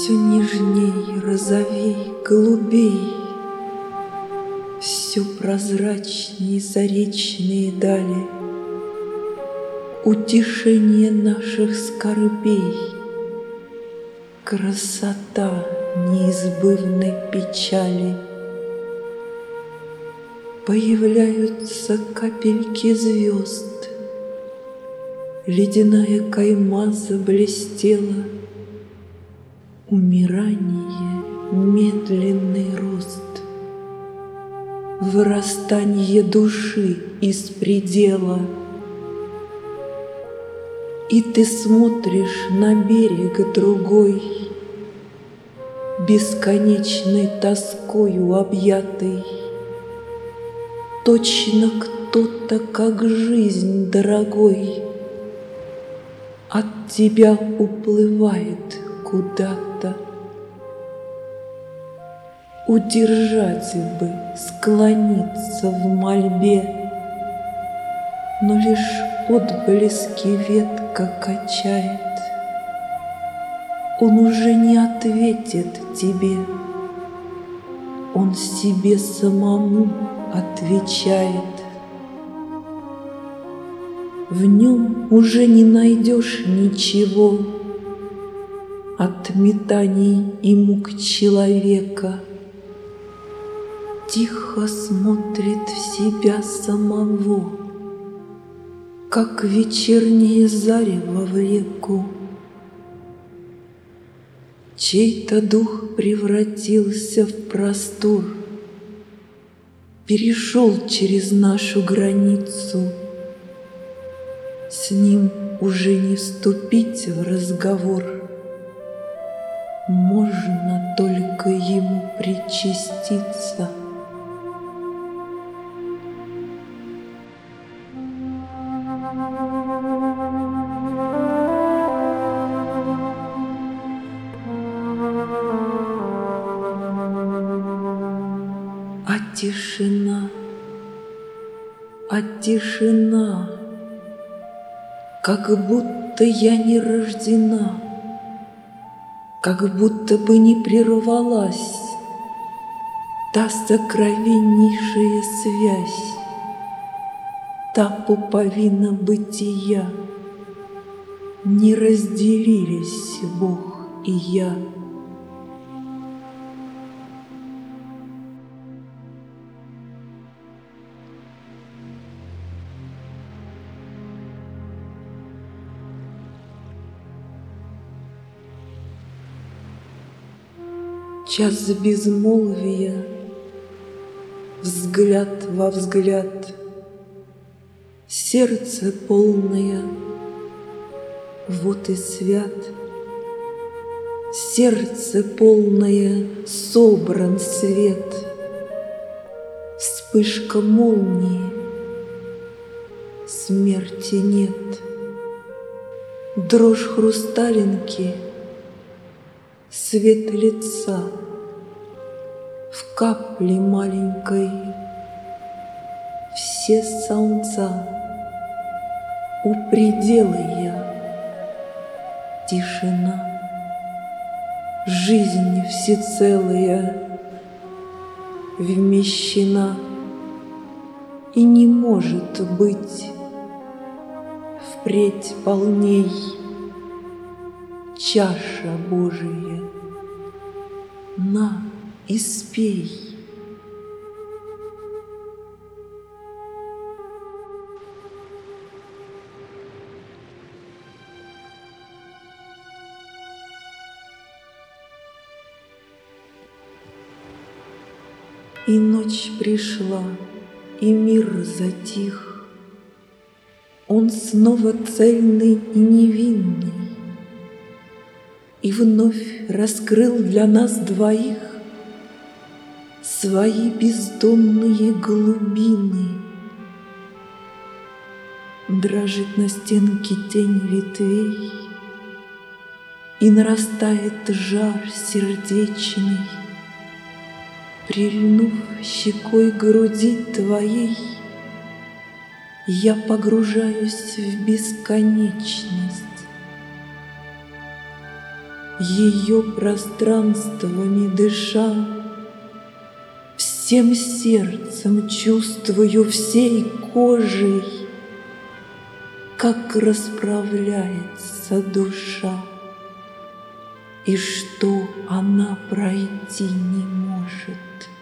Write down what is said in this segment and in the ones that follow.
Все нежней, розовей, голубей, все прозрачней заречные дали, утешение наших скорбей, красота неизбывной печали. Появляются капельки звезд, ледяная кайма заблестела, умирание, медленный рост, вырастание души из предела. И ты смотришь на берег другой, бесконечной тоскою объятый. Точно кто-то, как жизнь дорогой, от тебя уплывает куда-то. Удержать бы, склониться в мольбе, но лишь отблески ветка качает. Он уже не ответит тебе, он себе самому отвечает. В нем уже не найдешь ничего от метаний и мук человека. Тихо смотрит в себя самого, как вечернее зарево в реку. Чей-то дух превратился в простор, перешел через нашу границу. С ним уже не вступить в разговор, можно только ему причаститься. Тишина, как будто я не рождена, как будто бы не прервалась та сокровеннейшая связь, та пуповина бытия. Не разделились Бог и я. Час безмолвия, взгляд во взгляд, сердце полное, вот и свят. Сердце полное, собран свет, вспышка молнии, смерти нет. Дрожь хрусталинки, свет лица, в капле маленькой все солнца. У предела я, тишина, жизнь всецелая вмещена, и не может быть впредь полней чаша Божия. На, испей. И ночь пришла, и мир затих. Он снова цельный и невинный, и вновь раскрыл для нас двоих свои бездонные глубины. Дрожит на стенке тень ветвей, и нарастает жар сердечный. Прильнув щекой к груди твоей, я погружаюсь в бесконечность. ее пространствами дыша, всем сердцем чувствую, всей кожей, как расправляется душа, и что она пройти не может.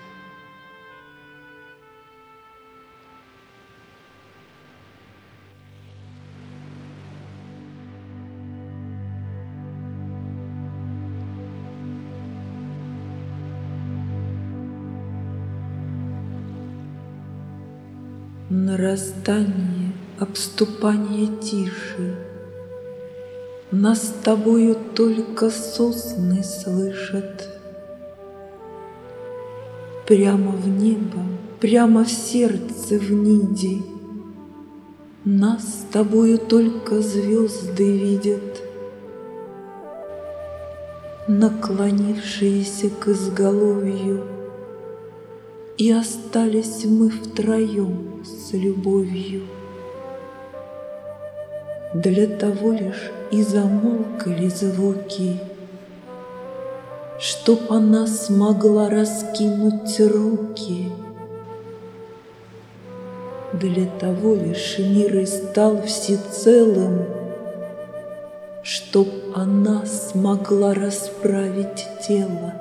Нарастание, обступание тиши, нас с тобою только сосны слышат. Прямо в небо, прямо в сердце в ниде, нас с тобою только звезды видят, наклонившиеся к изголовью, и остались мы втроем с любовью. Для того лишь и замолкли звуки, чтоб она смогла раскинуть руки. Для того лишь мир и стал всецелым, чтоб она смогла расправить тело.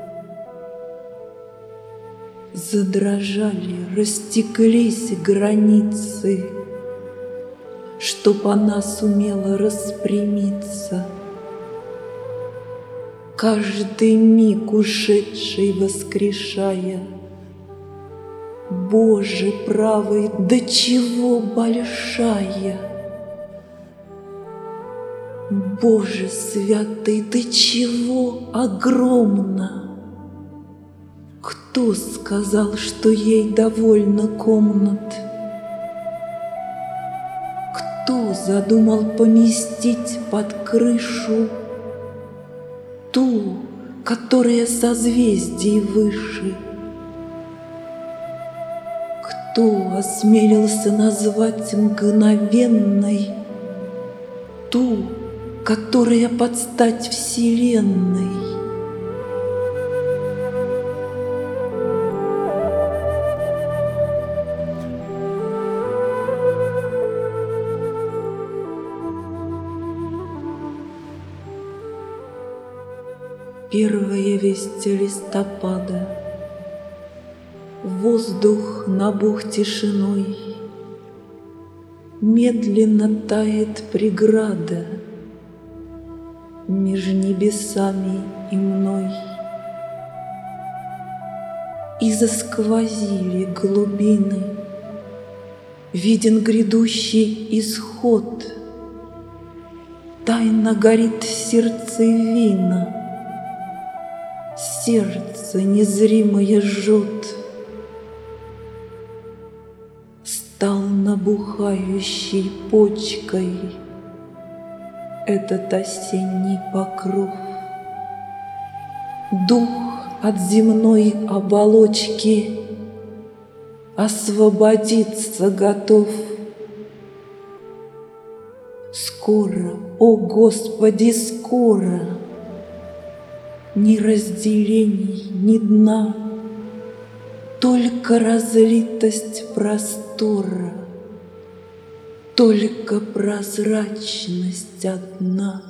Задрожали, растеклись границы, чтоб она сумела распрямиться. Каждый миг ушедший воскрешая: Боже правый, до чего большая! Боже святый, до чего огромна! Кто сказал, что ей довольно комнат? Кто задумал поместить под крышу ту, которая созвездий выше? Кто осмелился назвать мгновенной ту, которая под стать вселенной? Первая весть листопада, воздух набух тишиной, медленно тает преграда меж небесами и мной. И засквозили глубины, виден грядущий исход. Тайно горит сердцевина, сердце незримое жжет. Стал набухающей почкой этот осенний покров. Дух от земной оболочки освободиться готов. Скоро, о Господи, скоро, ни разделений, ни дна, только разлитость простора, только прозрачность одна.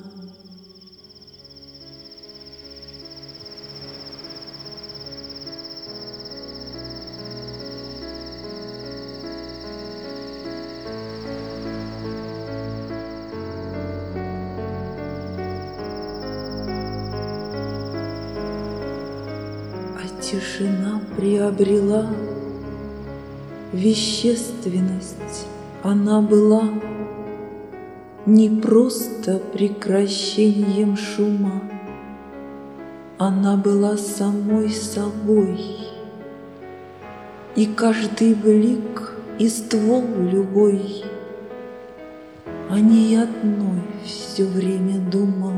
Тишина приобрела вещественность, она была не просто прекращением шума, она была самой собой. И каждый блик и ствол любой о ней одной все время думал.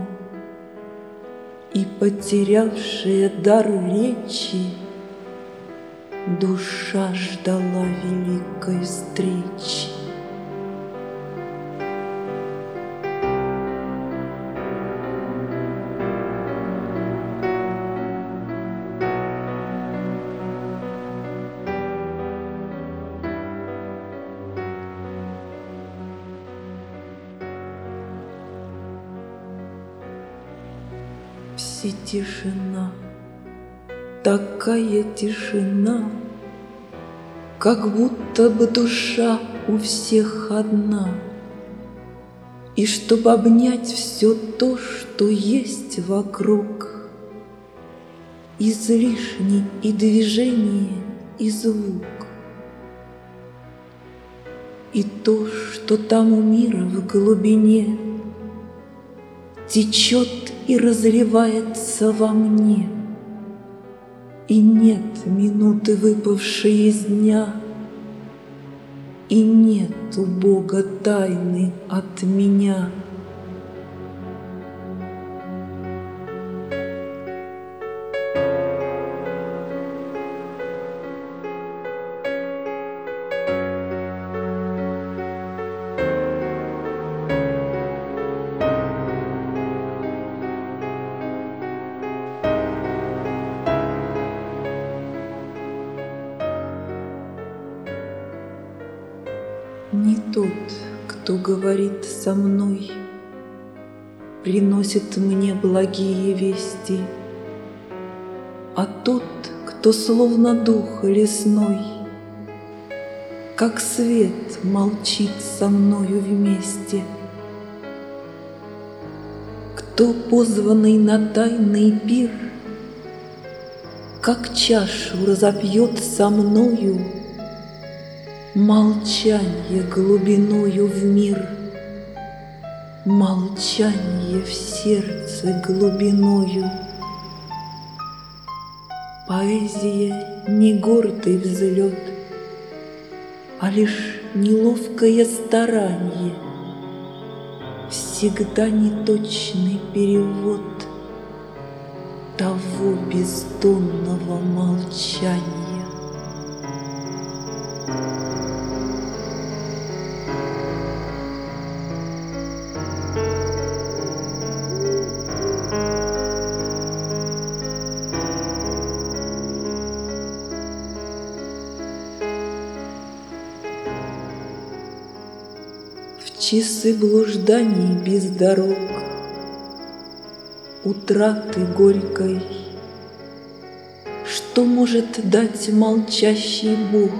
И потерявшая дар речи, душа ждала великой встречи. И тишина, такая тишина, как будто бы душа у всех одна. И чтобы обнять все то, что есть вокруг, излишний и движение, и звук, и то, что там у мира в глубине течет и разливается во мне. И нет минуты, выпавшей из дня, и нет у Бога тайны от меня. Не тот, кто говорит со мной, приносит мне благие вести, а тот, кто словно дух лесной, как свет молчит со мною вместе. Кто, позванный на тайный пир, как чашу разопьет со мною молчанье глубиною в мир, молчанье в сердце глубиною. Поэзия не гордый взлет, а лишь неловкое старанье, всегда неточный перевод того бездонного молчания. В часы блужданий без дорог, утраты горькой, что может дать молчащий Бог?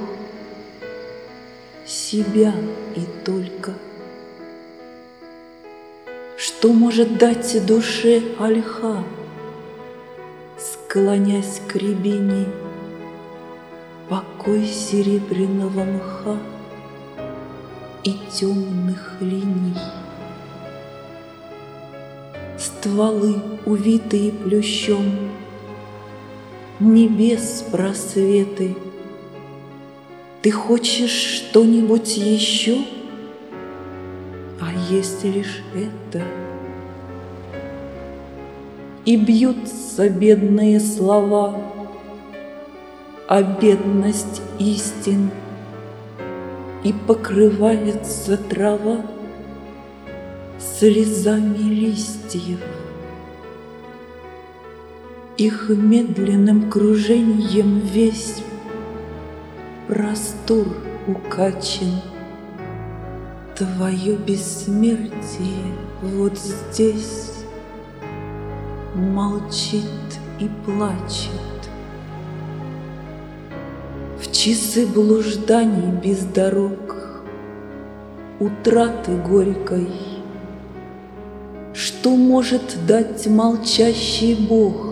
Себя и только. Что может дать душе ольха, склонясь к рябине, покой серебряного мха и темных линий? Стволы, увитые плющом, небес просветы. Ты хочешь что-нибудь еще? А есть лишь это. И бьются бедные слова, а бедность истин, и покрывается трава слезами листьев. Их медленным кружением весь простор укачен. Твое бессмертие вот здесь молчит и плачет. В часы блужданий без дорог, утраты горькой, что может дать молчащий Бог?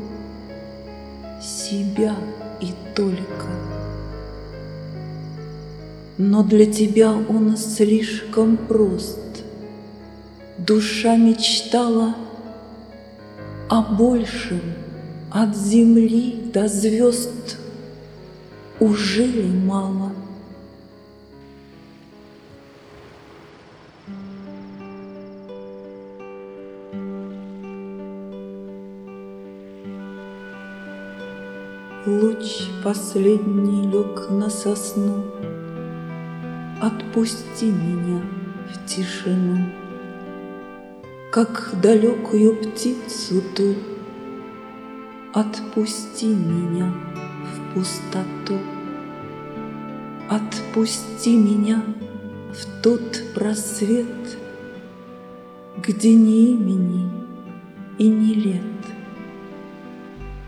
Себя и только. Но для тебя он слишком прост. Душа мечтала о большем, от земли до звезд уже ли мало? Луч последний лег на сосну, отпусти меня в тишину, как далекую птицу ту. Отпусти меня в пустоту, отпусти меня в тот просвет, где ни имени и ни лет,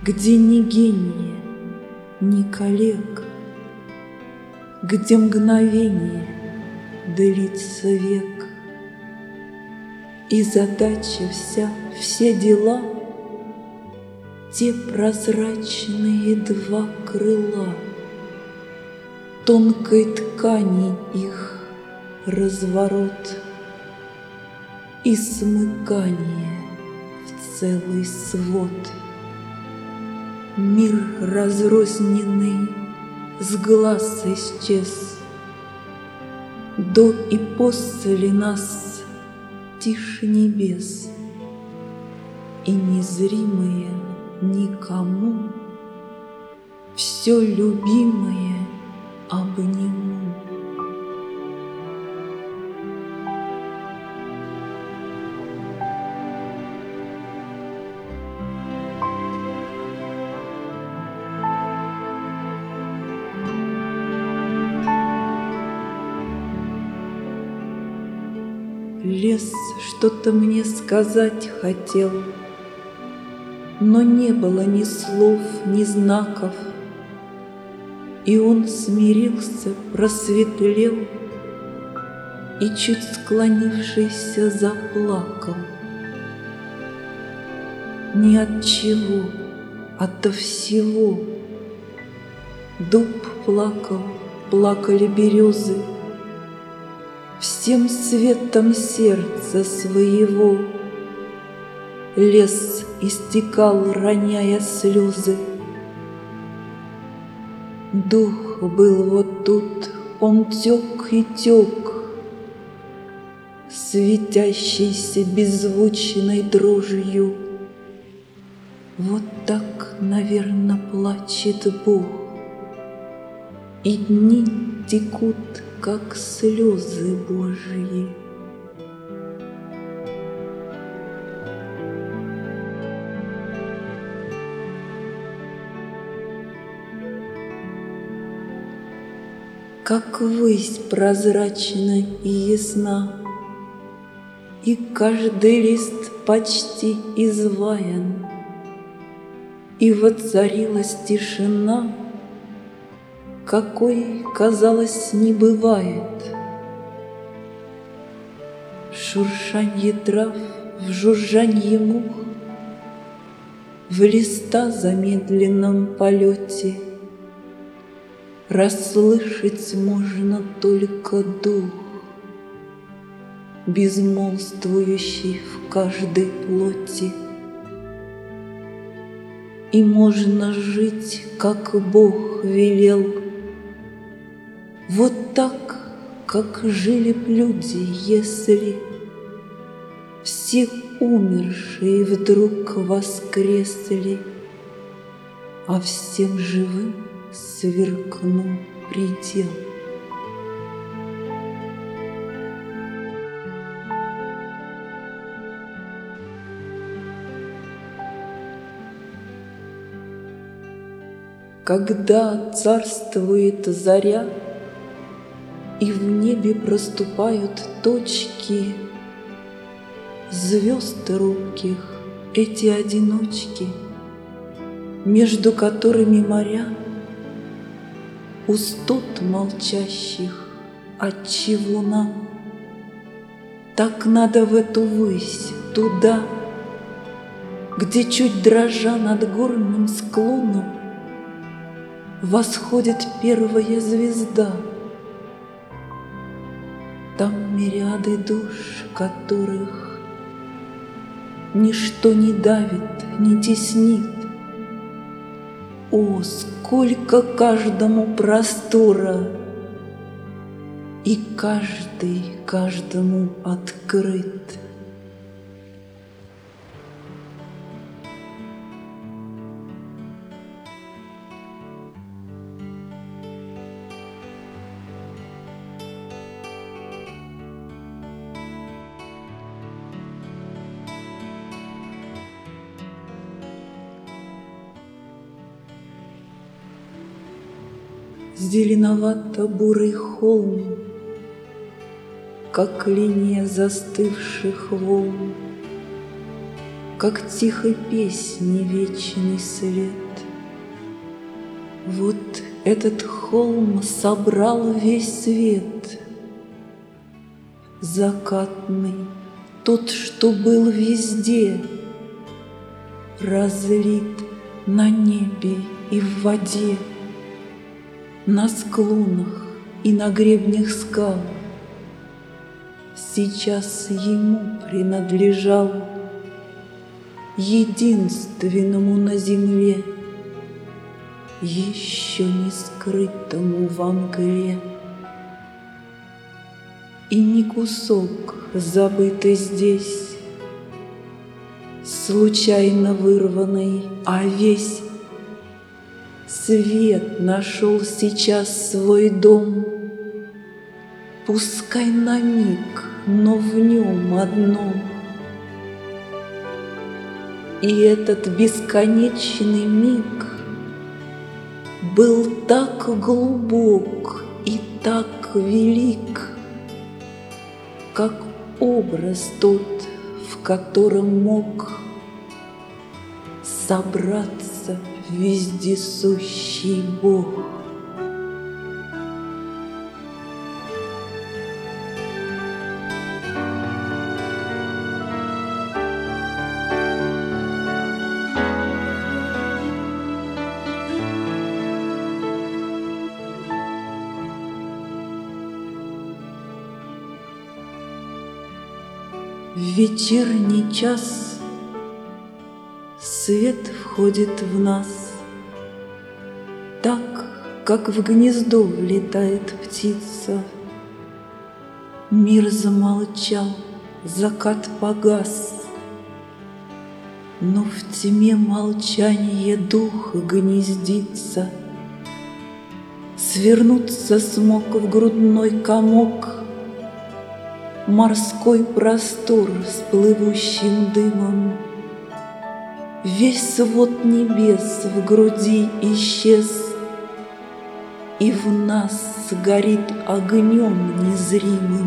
где ни гения, ни коллег, где мгновение длится век, и задача вся, все дела, те прозрачные два крыла, тонкой ткани их разворот и смыкание в целый свод. Мир разрозненный с глаз исчез, до и после нас тишь небес, и незримое никому все любимое обниму. Лес что-то мне сказать хотел, но не было ни слов, ни знаков, и он смирился, просветлел и, чуть склонившийся, заплакал. Не от чего, ото всего. Дуб плакал, плакали березы, всем светом сердца своего. Лес истекал, роняя слезы. Дух был вот тут, он тек и тек, светящийся беззвучной дрожью. Вот так, наверно, плачет Бог, и дни текут, как слезы Божьи. Как высь прозрачна и ясна, и каждый лист почти изваян, и воцарилась тишина, какой, казалось, не бывает. В шуршанье трав, в жужжанье мух, в листа замедленном полете расслышать можно только дух, безмолвствующий в каждой плоти. И можно жить, как Бог велел, вот так, как жили б люди, если все умершие вдруг воскресли, а всем живым сверкнул предел. Когда царствует заря, и в небе проступают точки звезд робких, эти одиночки, между которыми моря, пустот молчащих, отчего нам так надо в эту высь, туда, где, чуть дрожа над горным склоном, восходит первая звезда. Там мириады душ, которых ничто не давит, не теснит. О, сколько каждому простора, и каждый каждому открыт. Зеленовато-бурый холм, как линия застывших волн, как тихой песни вечный свет. Вот этот холм собрал весь свет, закатный, тот, что был везде, разлит на небе и в воде, на склонах и на гребнях скал. Сейчас ему принадлежал, единственному на земле, еще не скрытому во мгле. И не кусок, забытый здесь, случайно вырванный, а весь свет нашел сейчас свой дом. Пускай на миг, но в нем одном. И этот бесконечный миг был так глубок и так велик, как образ тот, в котором мог собраться вездесущий Бог. В вечерний час свет входит в нас, так, как в гнездо влетает птица. Мир замолчал, закат погас, но в тьме молчания дух гнездится. Свернуться смог в грудной комок морской простор с плывущим дымом. Весь свод небес в груди исчез, и в нас горит огнем незримым.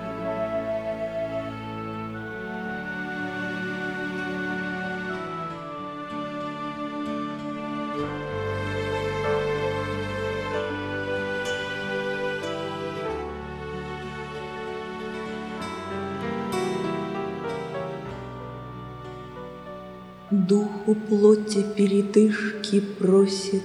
Духу плоти передышки просит,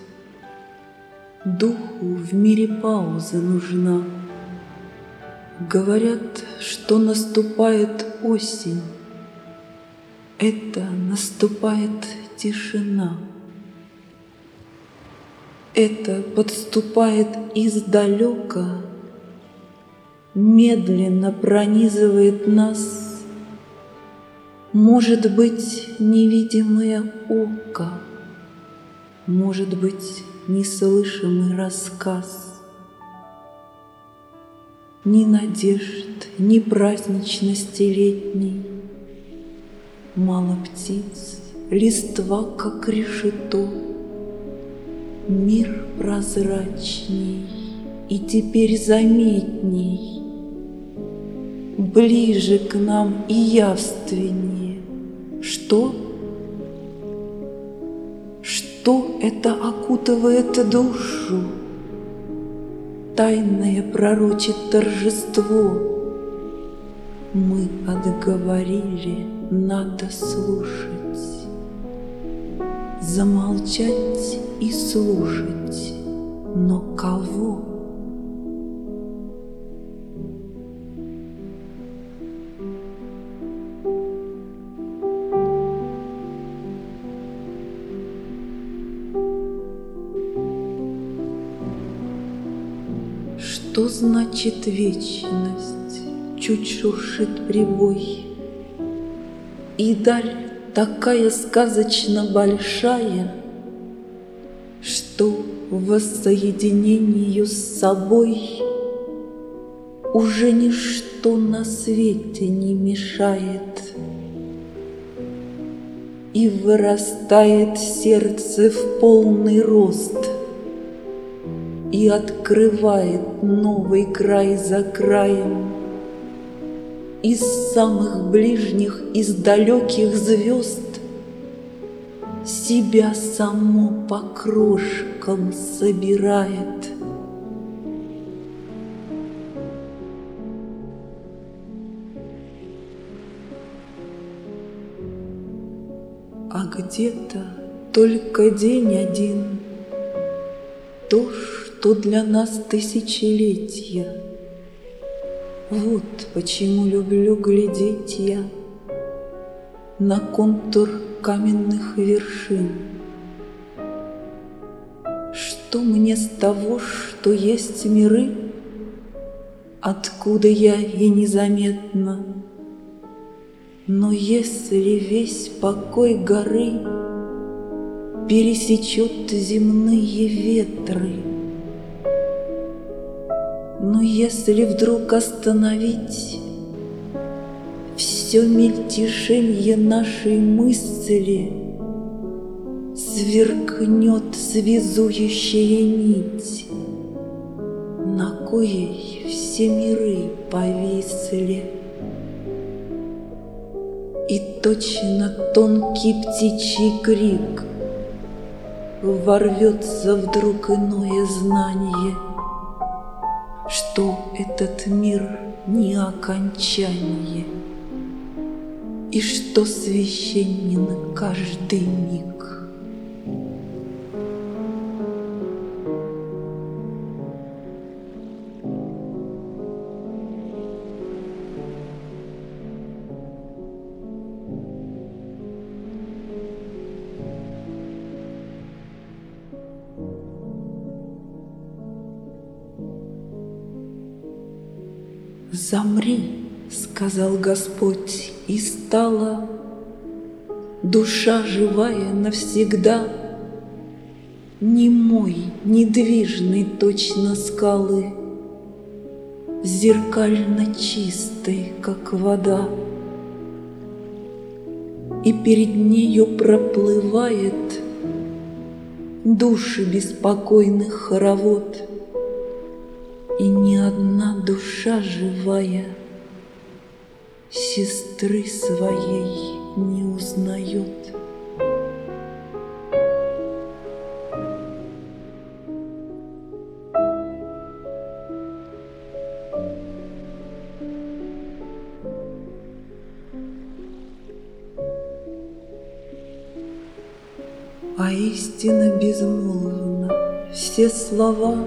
духу в мире пауза нужна. Говорят, что наступает осень, это наступает тишина. Это подступает издалека, медленно пронизывает нас. Может быть, невидимое око, может быть, неслышимый рассказ. Ни надежд, ни праздничности летней, мало птиц, листва, как решето. Мир прозрачней и теперь заметней, ближе к нам и явственнее. Что? Что это окутывает душу? Тайное пророчит торжество. Мы отговорили, надо слушать, замолчать и слушать, но кого? Что значит вечность? Чуть шуршит прибой, и даль такая сказочно большая, что воссоединению с собой уже ничто на свете не мешает. И вырастает сердце в полный рост, и открывает новый край за краем, из самых ближних, из далеких звезд себя само по крошкам собирает. А где-то только день один, то, что для нас тысячелетия. Вот почему люблю глядеть я на контур каменных вершин. Что мне с того, что есть миры, откуда я и незаметно? Но если весь покой горы пересечет земные ветры, но если вдруг остановить все мельтешенье нашей мысли, сверкнет связующая нить, на коей все миры повисли. И точно тонкий птичий крик ворвется вдруг иное знание, что этот мир не окончание, и что священен каждый миг. «Замри, — сказал Господь, — и стала душа живая навсегда, немой, недвижной точно скалы, зеркально чистой, как вода, и перед нею проплывает души беспокойных хоровод. И ни одна душа живая сестры своей не узнает. А истина безмолвна, все слова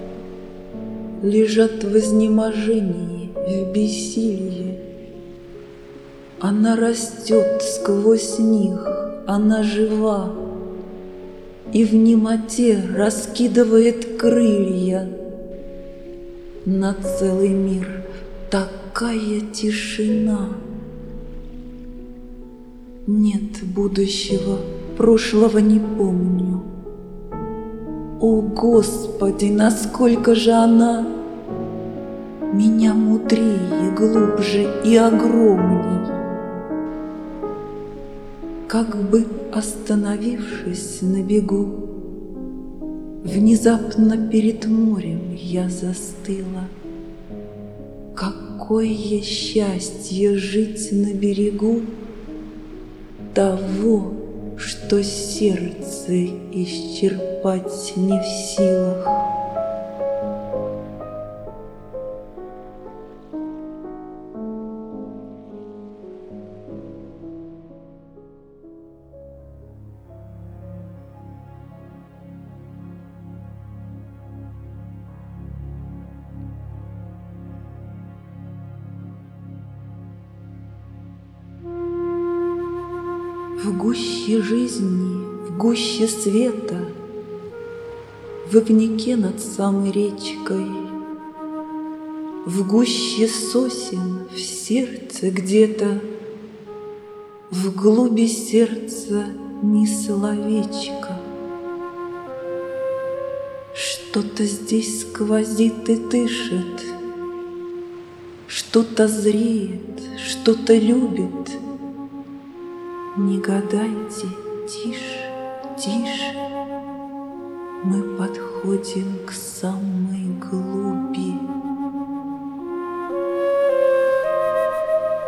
лежат в изнеможении, в бессилии. Она растет сквозь них, она жива, и в немоте раскидывает крылья на целый мир. Такая тишина. Нет будущего, прошлого не помню. О, Господи, насколько же она меня мудрее, глубже и огромней! Как бы остановившись на бегу, внезапно перед морем я застыла. Какое счастье жить на берегу того, что сердце исчерпать не в силах. В гуще жизни, в гуще света, в ивнике над самой речкой, в гуще сосен, в сердце где-то, в глуби сердца ни словечко. Что-то здесь сквозит и дышит, что-то зреет, что-то любит. Не гадайте, тише, тише, мы подходим к самой глуби.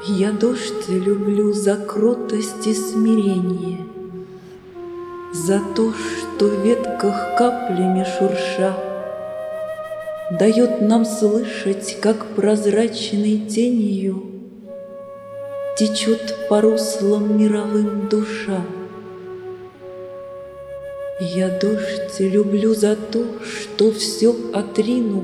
Я дождь люблю за кротость и смирение, за то, что в ветках каплями шурша дает нам слышать, как прозрачной тенью течет по руслам мировым душа. Я дождь люблю за то, что все отринув,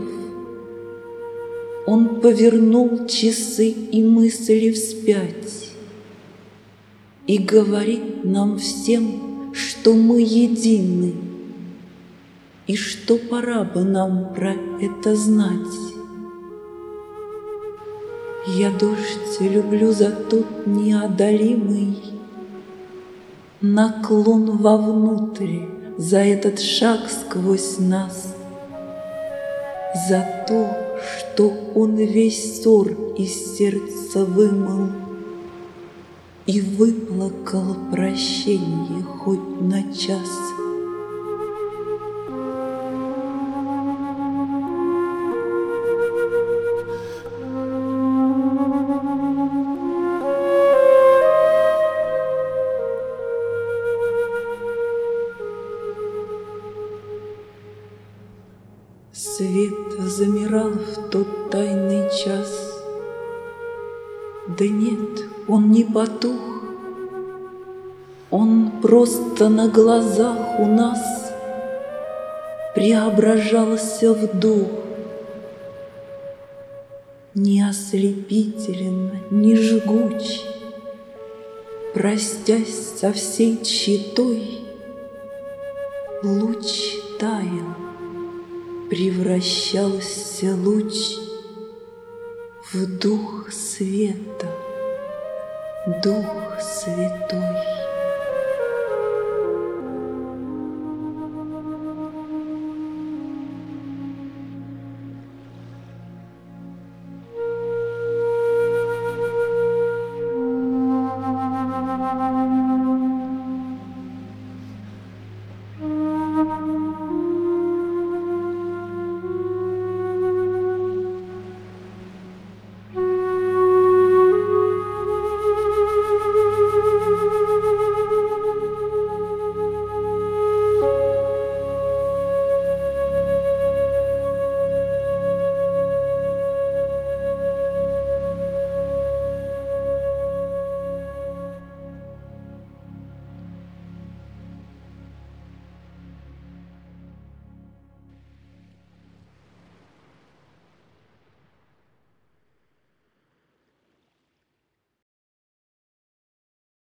он повернул часы и мысли вспять и говорит нам всем, что мы едины, и что пора бы нам про это знать. Я дождь люблю за тот неодолимый наклон вовнутрь, за этот шаг сквозь нас, за то, что он весь ссор из сердца вымыл и выплакал прощенье хоть на час. Свет замирал в тот тайный час. Да нет, он не потух, он просто на глазах у нас преображался в дух. Не ослепителен, не жгуч, простясь со всей тщетой, луч таял, превращался луч в дух света, дух святой.